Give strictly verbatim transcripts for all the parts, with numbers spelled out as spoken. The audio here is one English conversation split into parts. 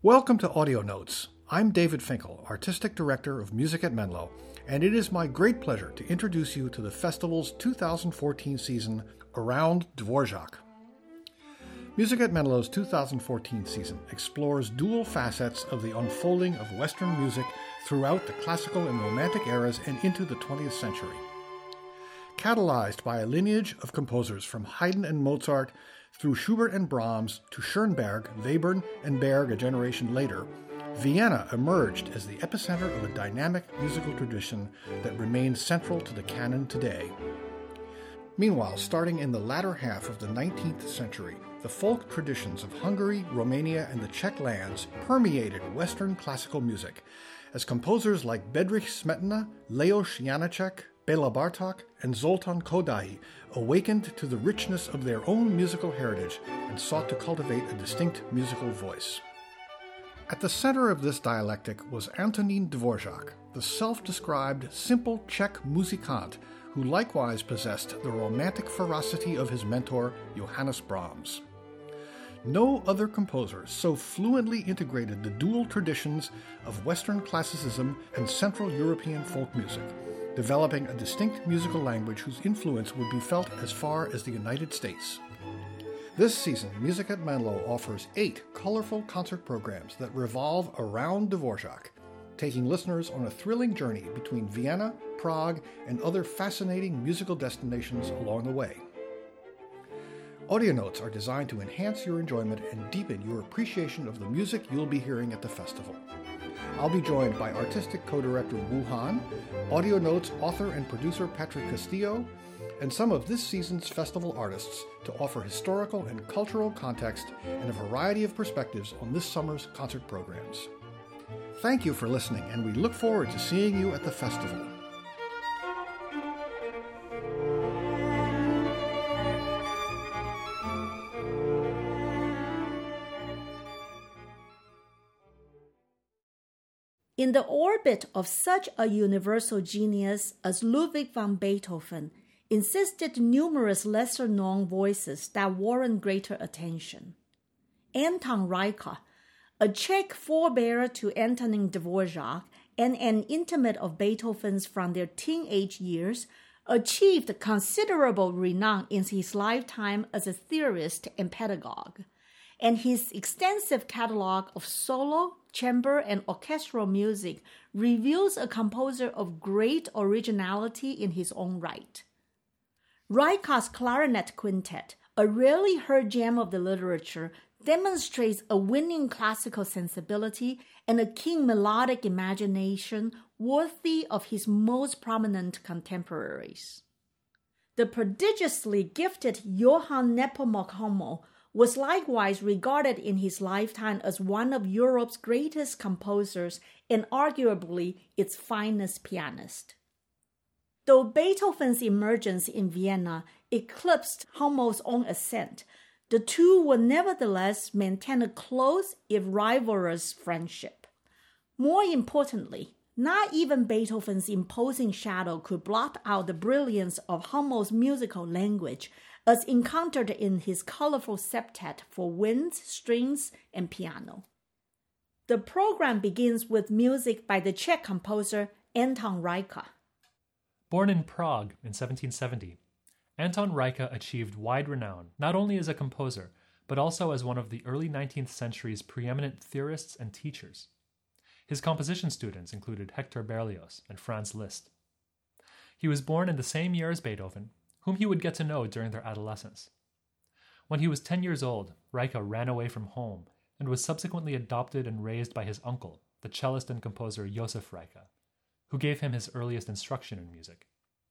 Welcome to Audio Notes. I'm David Finkel, Artistic Director of Music at Menlo, and it is my great pleasure to introduce you to the festival's two thousand fourteen season, Around Dvorak. Music at Menlo's two thousand fourteen season explores dual facets of the unfolding of Western music throughout the classical and romantic eras and into the twentieth century. Catalyzed by a lineage of composers from Haydn and Mozart through Schubert and Brahms to Schoenberg, Webern, and Berg a generation later, Vienna emerged as the epicenter of a dynamic musical tradition that remains central to the canon today. Meanwhile, starting in the latter half of the nineteenth century, the folk traditions of Hungary, Romania, and the Czech lands permeated Western classical music, as composers like Bedřich Smetana, Leoš Janáček, Béla Bartók, and Zoltán Kodály awakened to the richness of their own musical heritage and sought to cultivate a distinct musical voice. At the center of this dialectic was Antonín Dvořák, the self-described simple Czech musicant who likewise possessed the romantic ferocity of his mentor, Johannes Brahms. No other composer so fluently integrated the dual traditions of Western classicism and Central European folk music, developing a distinct musical language whose influence would be felt as far as the United States. This season, Music at Menlo offers eight colorful concert programs that revolve around Dvorak, taking listeners on a thrilling journey between Vienna, Prague, and other fascinating musical destinations along the way. Audio notes are designed to enhance your enjoyment and deepen your appreciation of the music you'll be hearing at the festival. I'll be joined by artistic co-director Wu Han, Audio Notes author and producer Patrick Castillo, and some of this season's festival artists to offer historical and cultural context and a variety of perspectives on this summer's concert programs. Thank you for listening, and we look forward to seeing you at the festival. In the orbit of such a universal genius as Ludwig van Beethoven insisted numerous lesser-known voices that warrant greater attention. Anton Reicha, a Czech forebearer to Antonín Dvořák and an intimate of Beethoven's from their teenage years, achieved considerable renown in his lifetime as a theorist and pedagogue, and his extensive catalog of solo, chamber, and orchestral music reveals a composer of great originality in his own right. Reicha's Clarinet Quintet, a rarely heard gem of the literature, demonstrates a winning classical sensibility and a keen melodic imagination worthy of his most prominent contemporaries. The prodigiously gifted Johann Nepomuk Hummel was likewise regarded in his lifetime as one of Europe's greatest composers and arguably its finest pianist. Though Beethoven's emergence in Vienna eclipsed Hummel's own ascent, the two would nevertheless maintain a close, if rivalrous, friendship. More importantly, not even Beethoven's imposing shadow could blot out the brilliance of Hummel's musical language, as encountered in his colorful septet for winds, strings, and piano. The program begins with music by the Czech composer Anton Reicha. Born in Prague in seventeen seventy, Anton Reicha achieved wide renown not only as a composer, but also as one of the early nineteenth century's preeminent theorists and teachers. His composition students included Hector Berlioz and Franz Liszt. He was born in the same year as Beethoven, whom he would get to know during their adolescence. When he was ten years old, Reicha ran away from home and was subsequently adopted and raised by his uncle, the cellist and composer Josef Reicha, who gave him his earliest instruction in music.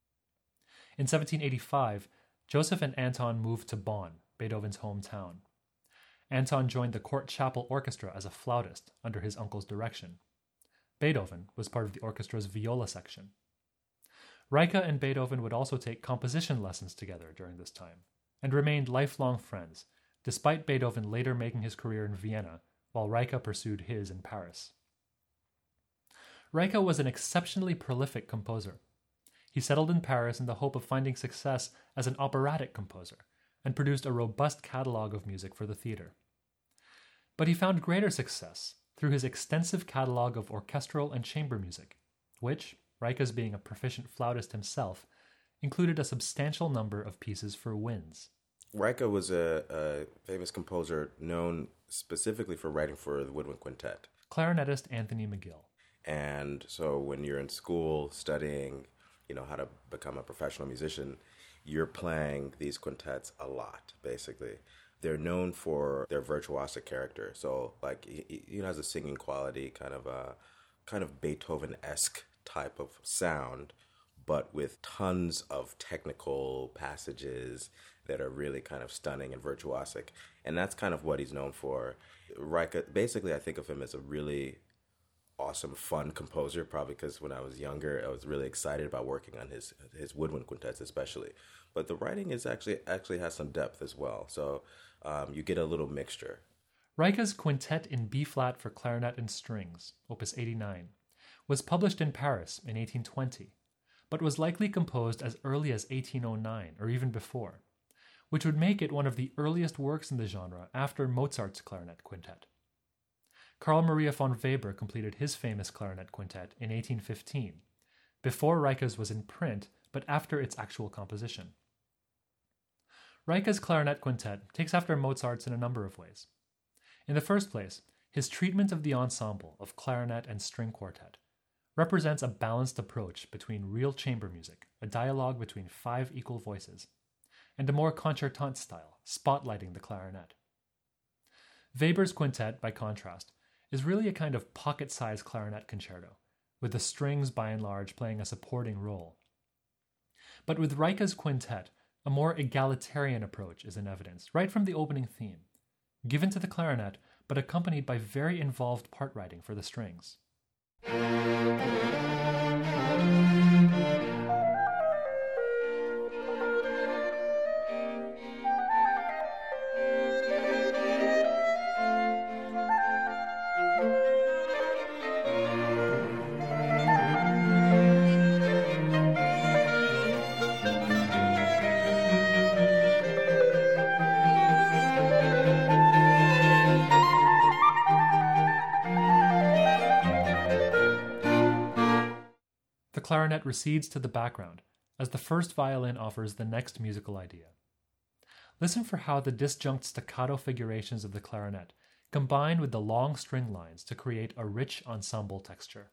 In seventeen eighty-five, Joseph and Anton moved to Bonn, Beethoven's hometown. Anton joined the Court Chapel Orchestra as a flautist under his uncle's direction. Beethoven was part of the orchestra's viola section. Reicha and Beethoven would also take composition lessons together during this time, and remained lifelong friends, despite Beethoven later making his career in Vienna, while Reicha pursued his in Paris. Reicha was an exceptionally prolific composer. He settled in Paris in the hope of finding success as an operatic composer, and produced a robust catalog of music for the theater. But he found greater success through his extensive catalog of orchestral and chamber music, which, Reiches being a proficient flautist himself, included a substantial number of pieces for winds. Reiche was a, a famous composer known specifically for writing for the Woodwind Quintet. Clarinetist Anthony McGill. And so when you're in school studying, you know, how to become a professional musician, you're playing these quintets a lot, basically. They're known for their virtuosic character. So, like, he, he has a singing quality, kind of a kind of Beethoven-esque type of sound, but with tons of technical passages that are really kind of stunning and virtuosic. And that's kind of what he's known for. Reiche, basically, I think of him as a really awesome, fun composer, probably because when I was younger, I was really excited about working on his his woodwind quintets especially. But the writing is actually actually has some depth as well. So um, you get a little mixture. Reiche's Quintet in B-flat for clarinet and strings, opus eighty-nine, was published in Paris in eighteen twenty, but was likely composed as early as eighteen oh nine or even before, which would make it one of the earliest works in the genre after Mozart's clarinet quintet. Carl Maria von Weber completed his famous clarinet quintet in eighteen fifteen, before Reiche's was in print, but after its actual composition. Reiche's clarinet quintet takes after Mozart's in a number of ways. In the first place, his treatment of the ensemble of clarinet and string quartet represents a balanced approach between real chamber music, a dialogue between five equal voices, and a more concertante style, spotlighting the clarinet. Weber's quintet, by contrast, is really a kind of pocket-sized clarinet concerto, with the strings by and large playing a supporting role. But with Reiche's quintet, a more egalitarian approach is in evidence, right from the opening theme, given to the clarinet, but accompanied by very involved part writing for the strings. The clarinet recedes to the background as the first violin offers the next musical idea. Listen for how the disjunct staccato figurations of the clarinet combine with the long string lines to create a rich ensemble texture.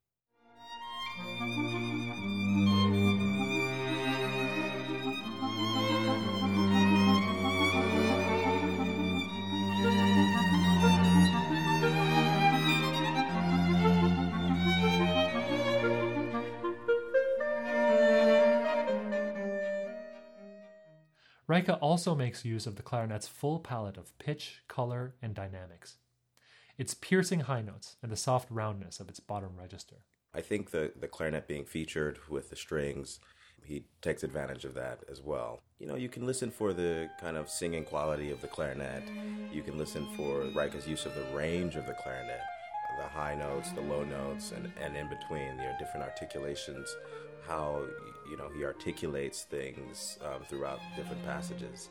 Reiche also makes use of the clarinet's full palette of pitch, color, and dynamics, its piercing high notes, and the soft roundness of its bottom register. I think the, the clarinet being featured with the strings, he takes advantage of that as well. You know, you can listen for the kind of singing quality of the clarinet. You can listen for Reiche's use of the range of the clarinet, the high notes, the low notes, and, and in between, you know, different articulations, how, you know, he articulates things um, throughout different passages.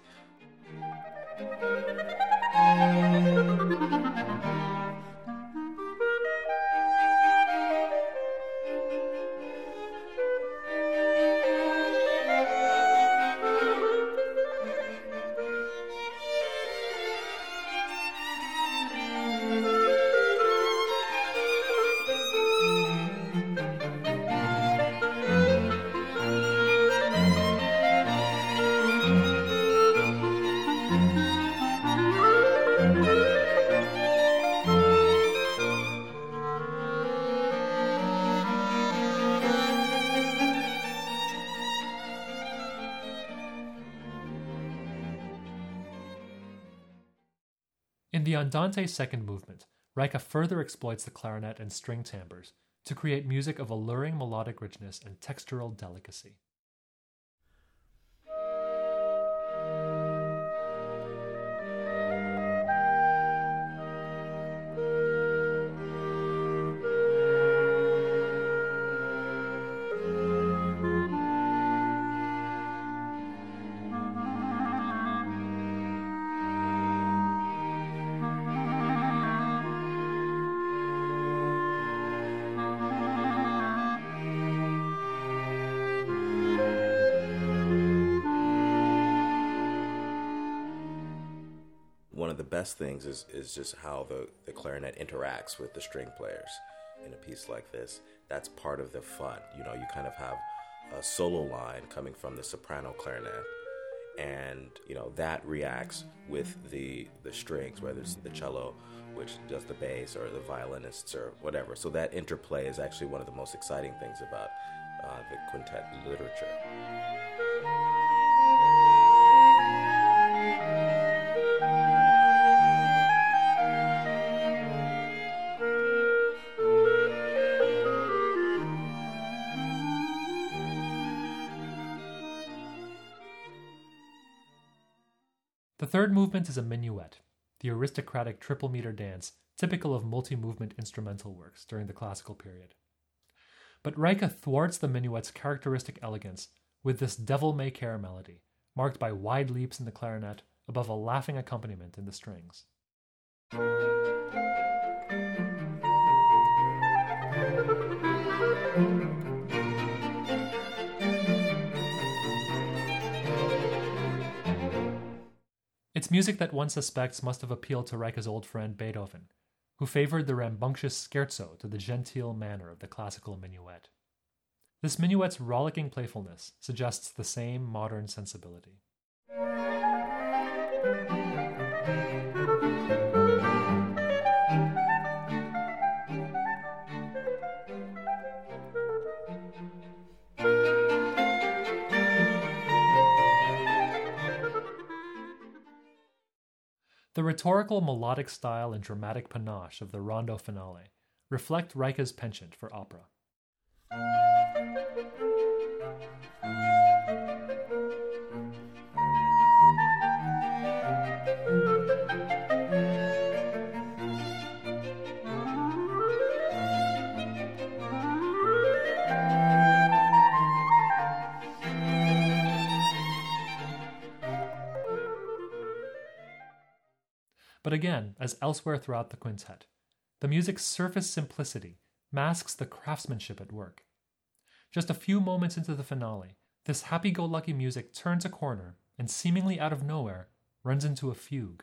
In the Andante second movement, Reiche further exploits the clarinet and string timbres to create music of alluring melodic richness and textural delicacy. best things is, is just how the, the clarinet interacts with the string players in a piece like this. That's part of the fun. You know, you kind of have a solo line coming from the soprano clarinet, and, you know, that reacts with the the strings, whether it's the cello, which does the bass, or the violinists, or whatever. So that interplay is actually one of the most exciting things about uh, the quintet literature. The third movement is a minuet, the aristocratic triple-meter dance typical of multi-movement instrumental works during the classical period. But Reike thwarts the minuet's characteristic elegance with this devil-may-care melody, marked by wide leaps in the clarinet above a laughing accompaniment in the strings. It's music that one suspects must have appealed to Reike's old friend Beethoven, who favored the rambunctious scherzo to the genteel manner of the classical minuet. This minuet's rollicking playfulness suggests the same modern sensibility. The rhetorical melodic style and dramatic panache of the rondo finale reflect Reike's penchant for opera. But again, as elsewhere throughout the quintet, the music's surface simplicity masks the craftsmanship at work. Just a few moments into the finale, this happy-go-lucky music turns a corner and, seemingly out of nowhere, runs into a fugue.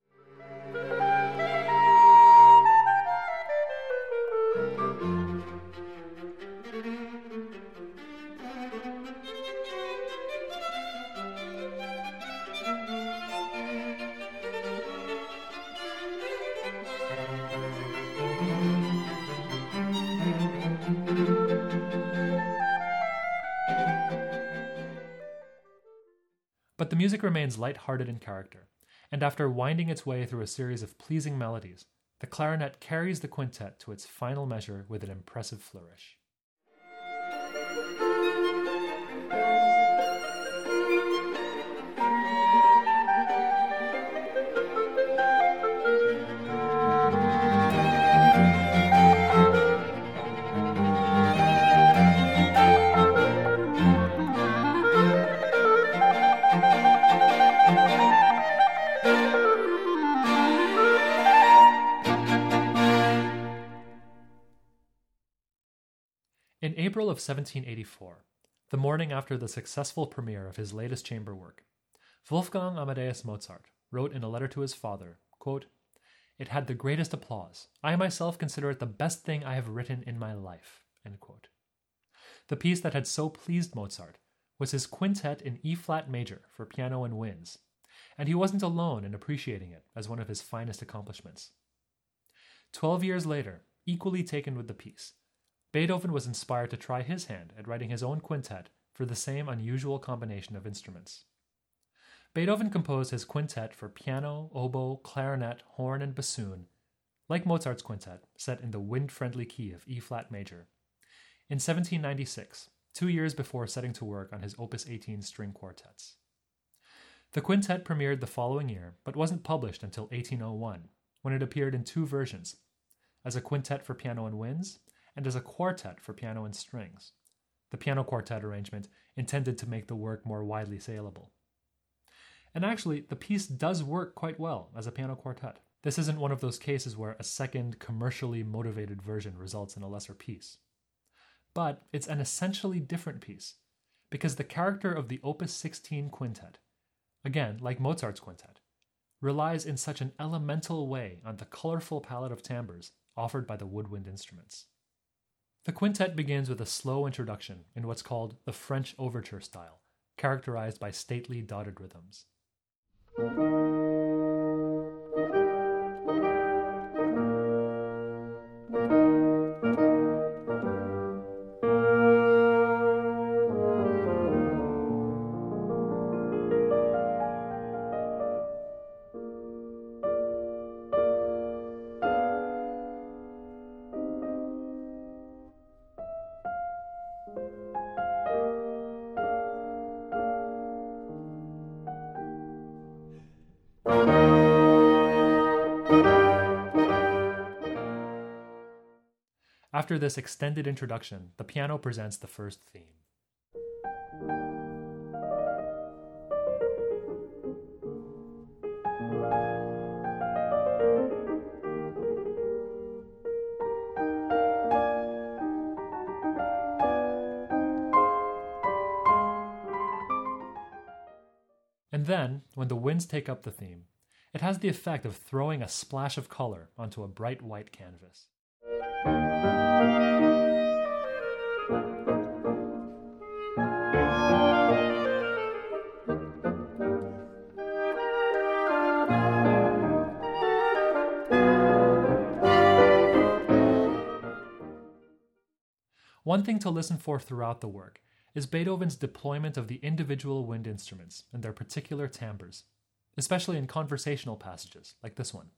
But the music remains light-hearted in character, and after winding its way through a series of pleasing melodies, the clarinet carries the quintet to its final measure with an impressive flourish. In April of seventeen eighty-four, the morning after the successful premiere of his latest chamber work, Wolfgang Amadeus Mozart wrote in a letter to his father, quote, "It had the greatest applause. I myself consider it the best thing I have written in my life." End quote. The piece that had so pleased Mozart was his quintet in E-flat major for piano and winds, and he wasn't alone in appreciating it as one of his finest accomplishments. Twelve years later, equally taken with the piece, Beethoven was inspired to try his hand at writing his own quintet for the same unusual combination of instruments. Beethoven composed his quintet for piano, oboe, clarinet, horn, and bassoon, like Mozart's quintet, set in the wind-friendly key of E-flat major, in seventeen ninety-six, two years before setting to work on his Opus eighteen string quartets. The quintet premiered the following year, but wasn't published until eighteen oh one, when it appeared in two versions, as a quintet for piano and winds, and as a quartet for piano and strings, the piano quartet arrangement intended to make the work more widely saleable. And actually, the piece does work quite well as a piano quartet. This isn't one of those cases where a second, commercially motivated version results in a lesser piece. But it's an essentially different piece, because the character of the Opus sixteen quintet, again, like Mozart's quintet, relies in such an elemental way on the colorful palette of timbres offered by the woodwind instruments. The quintet begins with a slow introduction in what's called the French overture style, characterized by stately dotted rhythms. After this extended introduction, the piano presents the first theme. And then, when the winds take up the theme, it has the effect of throwing a splash of color onto a bright white canvas. One thing to listen for throughout the work is Beethoven's deployment of the individual wind instruments and their particular timbres, especially in conversational passages like this one.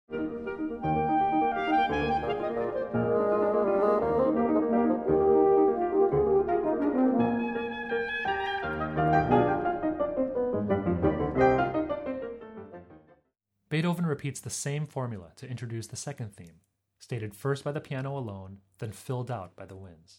Beethoven repeats the same formula to introduce the second theme, stated first by the piano alone, then filled out by the winds.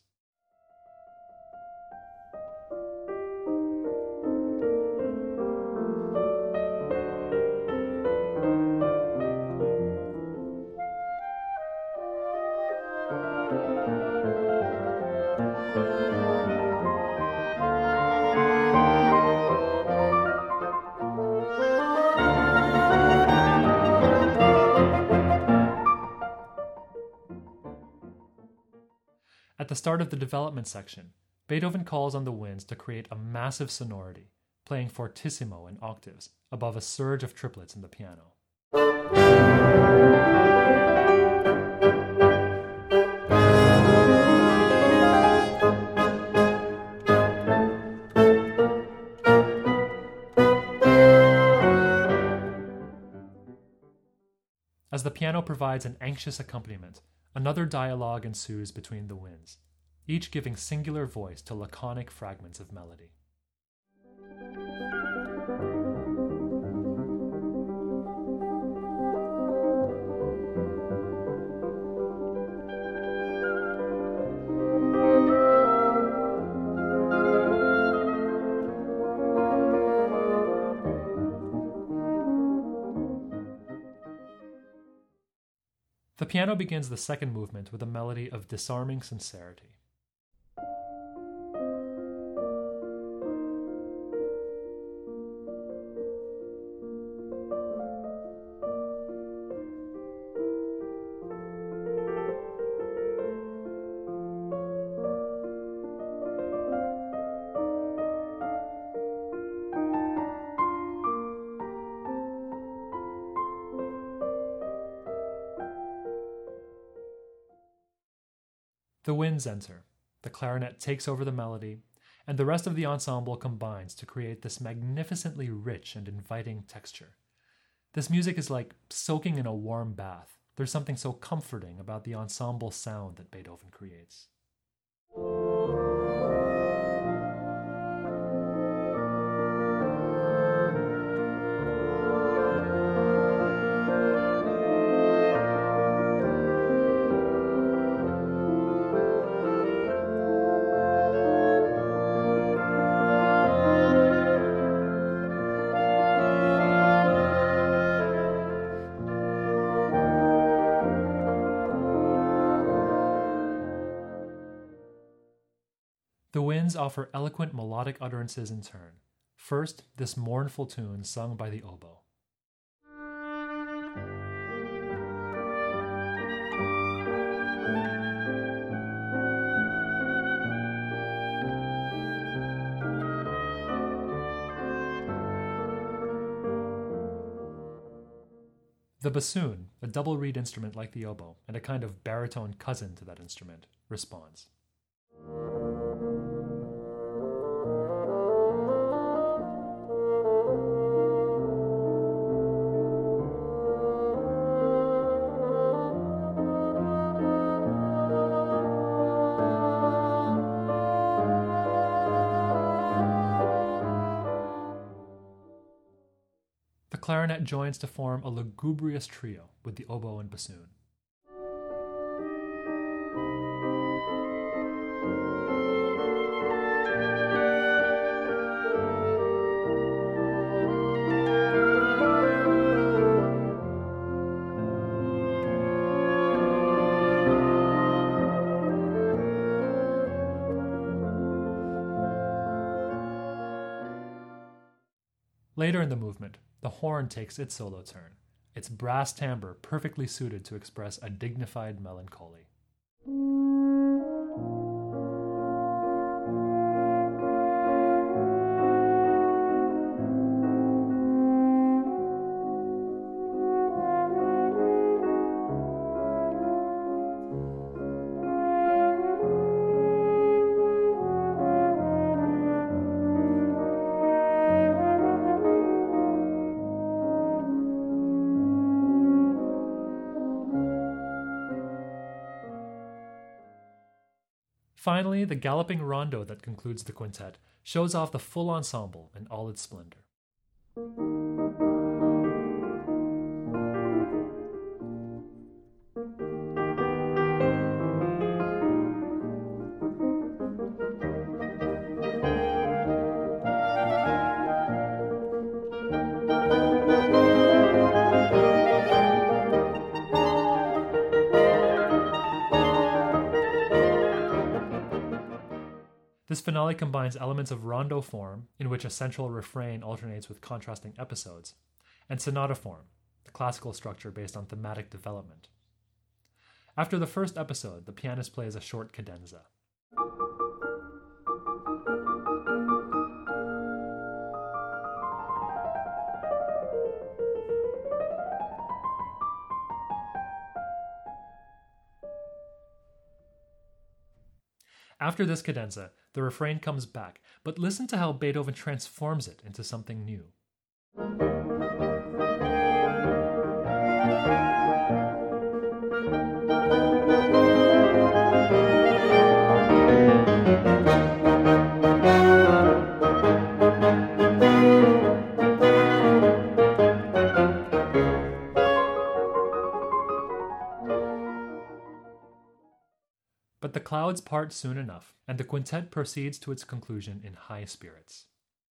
At the start of the development section, Beethoven calls on the winds to create a massive sonority, playing fortissimo in octaves above a surge of triplets in the piano. As the piano provides an anxious accompaniment, another dialogue ensues between the winds, each giving singular voice to laconic fragments of melody. The piano begins the second movement with a melody of disarming sincerity. The winds enter, the clarinet takes over the melody, and the rest of the ensemble combines to create this magnificently rich and inviting texture. This music is like soaking in a warm bath. There's something so comforting about the ensemble sound that Beethoven creates. The winds offer eloquent melodic utterances in turn. First, this mournful tune sung by the oboe. The bassoon, a double reed instrument like the oboe, and a kind of baritone cousin to that instrument, responds. The clarinet joins to form a lugubrious trio with the oboe and bassoon. Later in the movement, the horn takes its solo turn, its brass timbre perfectly suited to express a dignified melancholy. Finally, the galloping rondo that concludes the quintet shows off the full ensemble in all its splendor. This finale combines elements of rondo form, in which a central refrain alternates with contrasting episodes, and sonata form, the classical structure based on thematic development. After the first episode, the pianist plays a short cadenza. After this cadenza, the refrain comes back, but listen to how Beethoven transforms it into something new. But the clouds part soon enough, and the quintet proceeds to its conclusion in high spirits.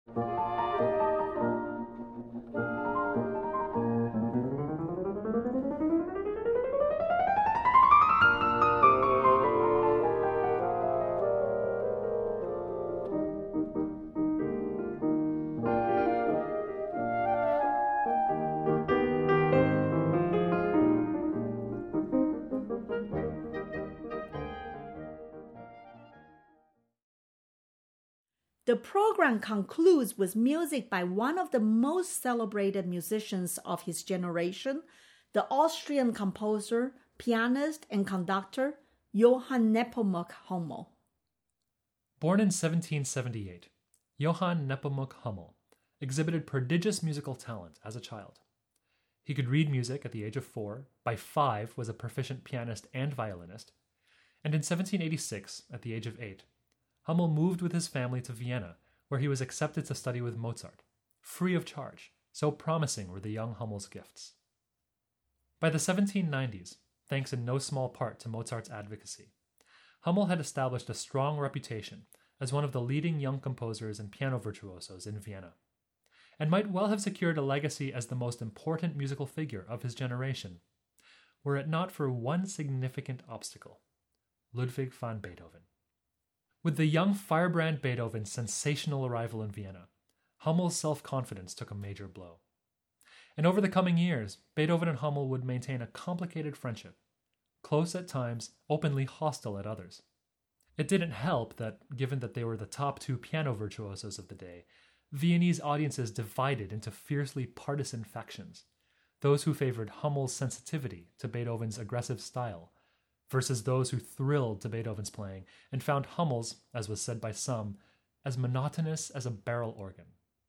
The program concludes with music by one of the most celebrated musicians of his generation, the Austrian composer, pianist, and conductor Johann Nepomuk Hummel. Born in seventeen seventy-eight, Johann Nepomuk Hummel exhibited prodigious musical talent as a child. He could read music at the age of four, by five was a proficient pianist and violinist, and in seventeen eighty-six, at the age of eight, Hummel moved with his family to Vienna, where he was accepted to study with Mozart, free of charge, so promising were the young Hummel's gifts. By the seventeen nineties, thanks in no small part to Mozart's advocacy, Hummel had established a strong reputation as one of the leading young composers and piano virtuosos in Vienna, and might well have secured a legacy as the most important musical figure of his generation, were it not for one significant obstacle: Ludwig van Beethoven. With the young firebrand Beethoven's sensational arrival in Vienna, Hummel's self-confidence took a major blow. And over the coming years, Beethoven and Hummel would maintain a complicated friendship, close at times, openly hostile at others. It didn't help that, given that they were the top two piano virtuosos of the day, Viennese audiences divided into fiercely partisan factions, those who favored Hummel's sensitivity to Beethoven's aggressive style, versus those who thrilled to Beethoven's playing and found Hummel's, as was said by some, as monotonous as a barrel organ.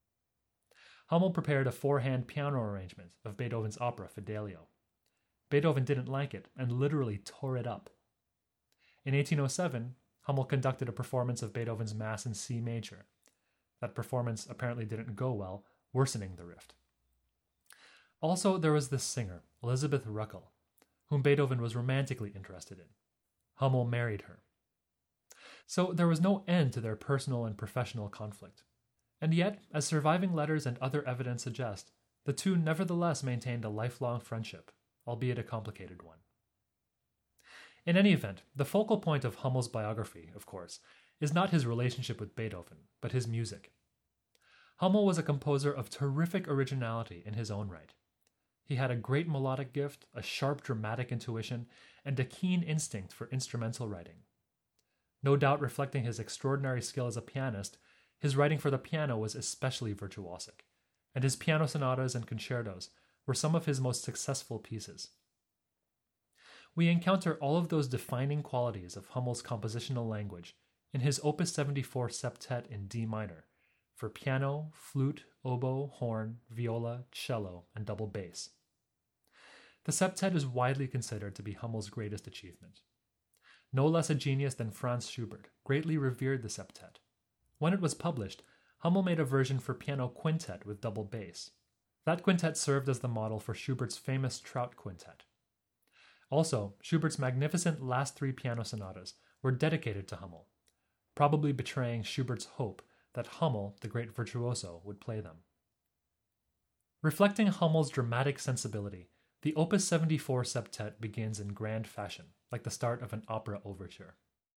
Hummel prepared a four-hand piano arrangement of Beethoven's opera Fidelio. Beethoven didn't like it and literally tore it up. In eighteen oh seven, Hummel conducted a performance of Beethoven's Mass in C major. That performance apparently didn't go well, worsening the rift. Also, there was this singer, Elisabeth Ruckel, whom Beethoven was romantically interested in. Hummel married her. So there was no end to their personal and professional conflict. And yet, as surviving letters and other evidence suggest, the two nevertheless maintained a lifelong friendship, albeit a complicated one. In any event, the focal point of Hummel's biography, of course, is not his relationship with Beethoven, but his music. Hummel was a composer of terrific originality in his own right. He had a great melodic gift, a sharp dramatic intuition, and a keen instinct for instrumental writing. No doubt reflecting his extraordinary skill as a pianist, his writing for the piano was especially virtuosic, and his piano sonatas and concertos were some of his most successful pieces. We encounter all of those defining qualities of Hummel's compositional language in his Opus seventy-four Septet in D minor, for piano, flute, oboe, horn, viola, cello, and double bass. The septet is widely considered to be Hummel's greatest achievement. No less a genius than Franz Schubert greatly revered the septet. When it was published, Hummel made a version for piano quintet with double bass. That quintet served as the model for Schubert's famous Trout Quintet. Also, Schubert's magnificent last three piano sonatas were dedicated to Hummel, probably betraying Schubert's hope that Hummel, the great virtuoso, would play them. Reflecting Hummel's dramatic sensibility, the Opus seventy-four Septet begins in grand fashion, like the start of an opera overture.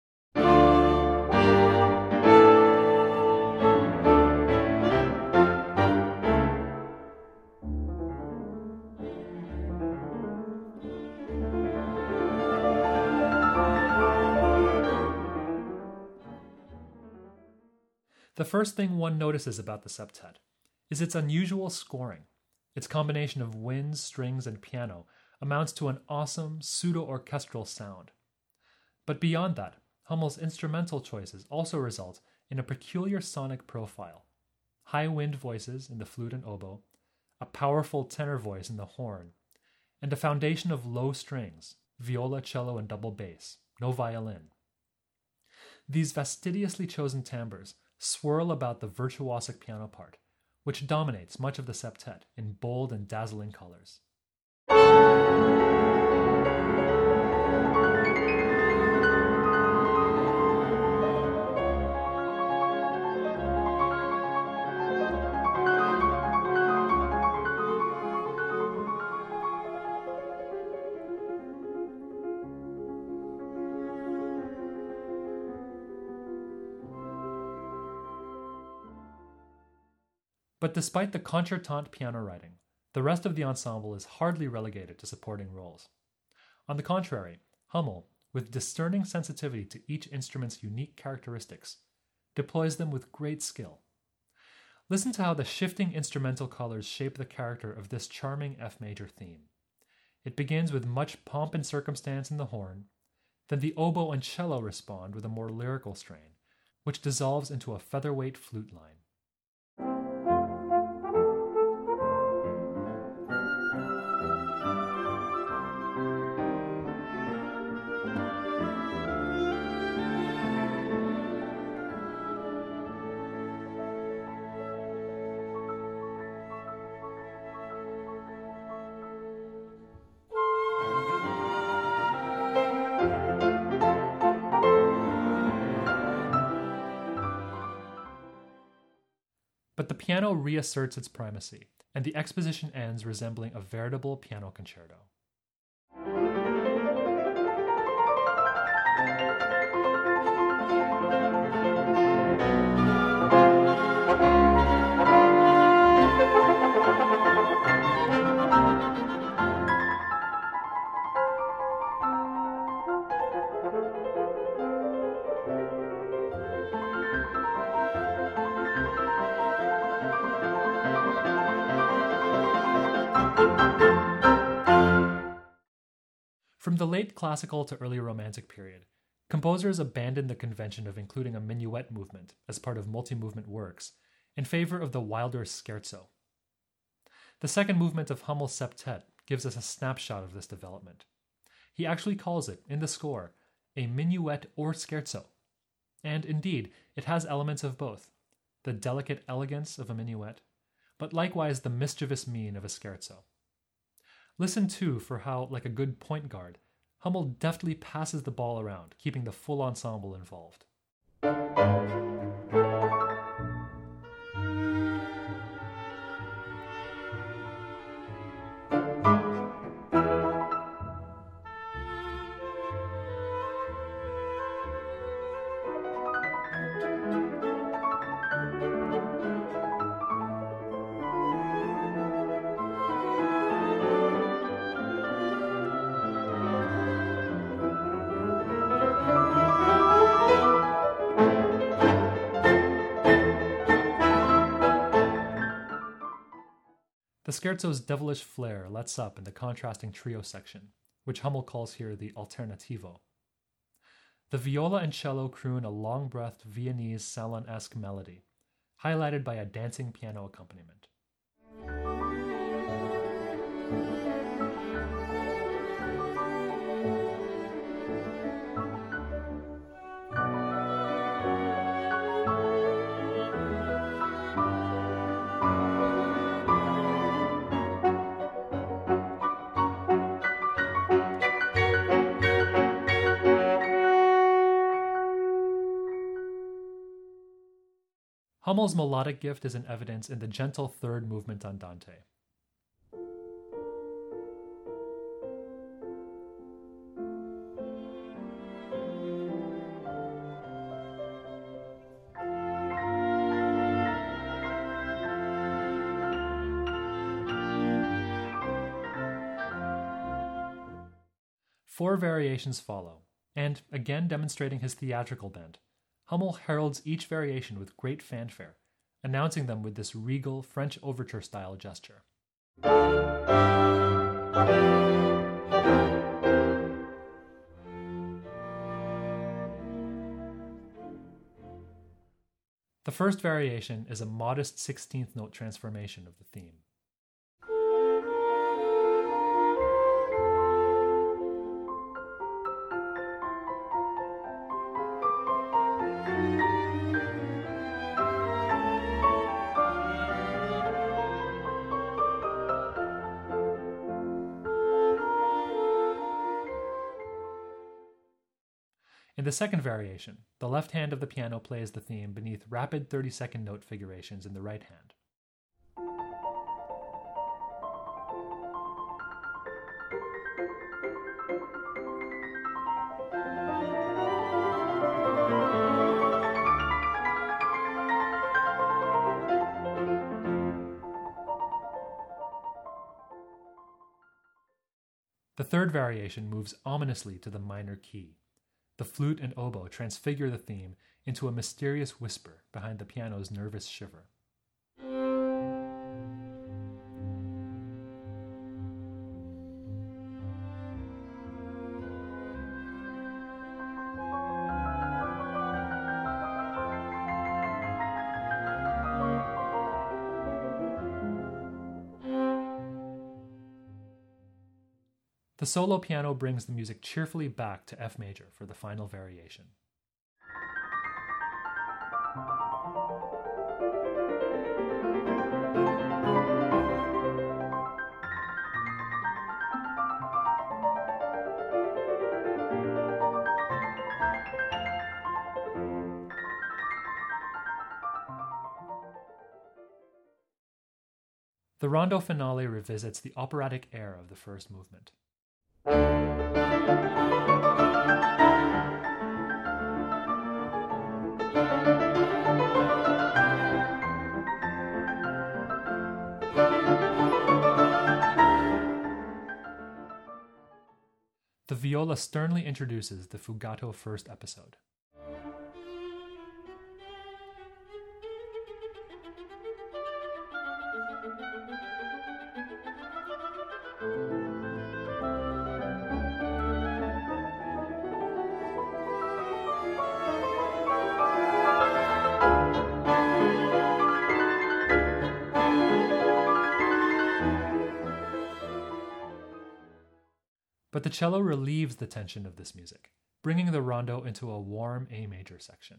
The first thing one notices about the septet is its unusual scoring. Its combination of winds, strings, and piano amounts to an awesome, pseudo-orchestral sound. But beyond that, Hummel's instrumental choices also result in a peculiar sonic profile. High wind voices in the flute and oboe, a powerful tenor voice in the horn, and a foundation of low strings, viola, cello, and double bass, no violin. These fastidiously chosen timbres swirl about the virtuosic piano part, which dominates much of the septet in bold and dazzling colors. But despite the concertante piano writing, the rest of the ensemble is hardly relegated to supporting roles. On the contrary, Hummel, with discerning sensitivity to each instrument's unique characteristics, deploys them with great skill. Listen to how the shifting instrumental colors shape the character of this charming F major theme. It begins with much pomp and circumstance in the horn, then the oboe and cello respond with a more lyrical strain, which dissolves into a featherweight flute line. But the piano reasserts its primacy, and the exposition ends resembling a veritable piano concerto. From the late classical to early romantic period, composers abandoned the convention of including a minuet movement as part of multi-movement works in favor of the wilder scherzo. The second movement of Hummel's septet gives us a snapshot of this development. He actually calls it, in the score, a minuet or scherzo. And indeed, it has elements of both, the delicate elegance of a minuet, but likewise the mischievous mien of a scherzo. Listen too for how, like a good point guard, Hummel deftly passes the ball around, keeping the full ensemble involved. The scherzo's devilish flair lets up in the contrasting trio section, which Hummel calls here the alternativo. The viola and cello croon a long-breathed Viennese salon-esque melody, highlighted by a dancing piano accompaniment. Hummel's melodic gift is in evidence in the gentle third movement andante. Four variations follow, and, again demonstrating his theatrical bent, Hummel heralds each variation with great fanfare, announcing them with this regal French overture-style gesture. The first variation is a modest sixteenth note transformation of the theme. In the second variation, the left hand of the piano plays the theme beneath rapid thirty-second note figurations in the right hand. The third variation moves ominously to the minor key. The flute and oboe transfigure the theme into a mysterious whisper behind the piano's nervous shiver. The solo piano brings the music cheerfully back to F major for the final variation. The rondo finale revisits the operatic air of the first movement. The viola sternly introduces the fugato first episode. but the cello relieves the tension of this music, bringing the rondo into a warm A major section.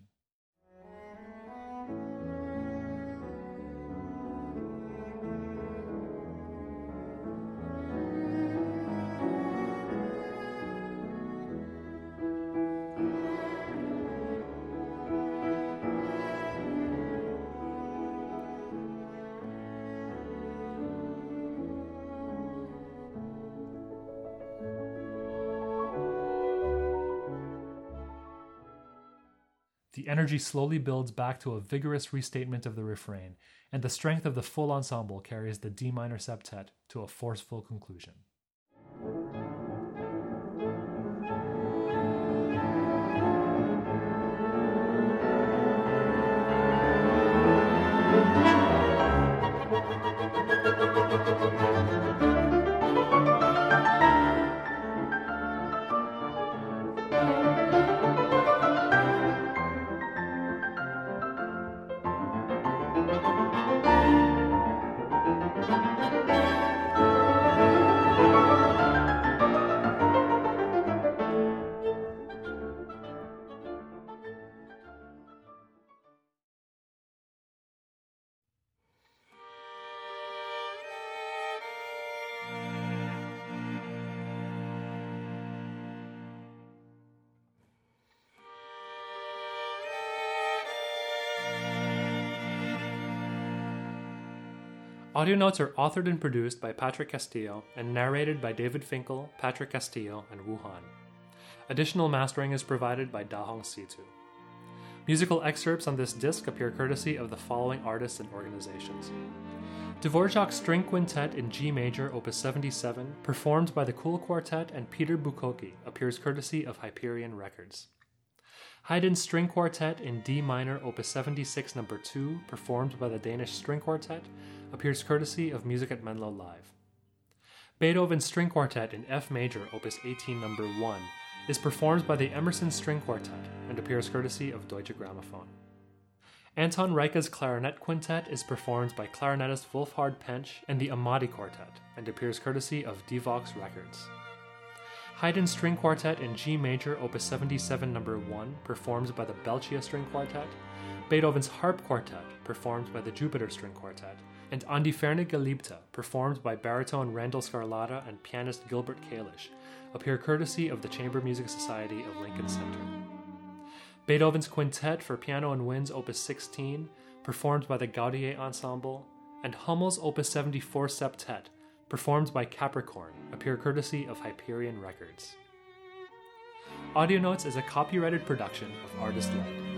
The energy slowly builds back to a vigorous restatement of the refrain, and the strength of the full ensemble carries the D minor septet to a forceful conclusion. Audio notes are authored and produced by Patrick Castillo and narrated by David Finkel, Patrick Castillo, and Wu Han. Additional mastering is provided by Dahong Situ. Musical excerpts on this disc appear courtesy of the following artists and organizations. Dvorak's String Quintet in G major, opus seventy-seven, performed by the Cool Quartet and Peter Bukoki, appears courtesy of Hyperion Records. Haydn's String Quartet in D minor, opus seventy-six, number two, performed by the Danish String Quartet, appears courtesy of Music at Menlo Live. Beethoven's String Quartet in F major, opus eighteen, number one, is performed by the Emerson String Quartet and appears courtesy of Deutsche Grammophon. Anton Reicha's Clarinet Quintet is performed by clarinetist Wolfhard Pench and the Amati Quartet and appears courtesy of Divox Records. Haydn's String Quartet in G major, opus seventy-seven, number one, performed by the Belchia String Quartet, Beethoven's Harp Quartet, performed by the Jupiter String Quartet, and An die ferne Geliebte, performed by baritone Randall Scarlata and pianist Gilbert Kalish, appear courtesy of the Chamber Music Society of Lincoln Center. Beethoven's Quintet for Piano and Winds, opus sixteen, performed by the Gaudier Ensemble, and Hummel's opus seventy-four Septet, performed by Capricorn, appear courtesy of Hyperion Records. Audio Notes is a copyrighted production of Artist Light.